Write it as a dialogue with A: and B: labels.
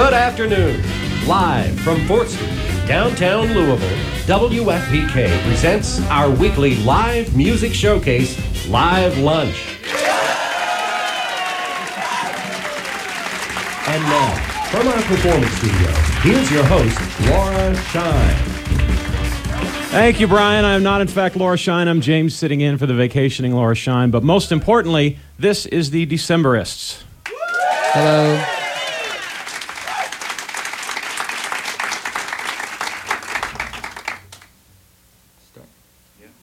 A: Good afternoon. Live from 4th Street, downtown Louisville, WFPK presents our weekly live music showcase, Live Lunch. And now, from our performance studio, here's your host, Laura Shine.
B: Thank you, Brian. I am not, in fact, Laura Shine. I'm James, sitting in for the vacationing Laura Shine. But most importantly, this is the Decemberists.
C: Hello.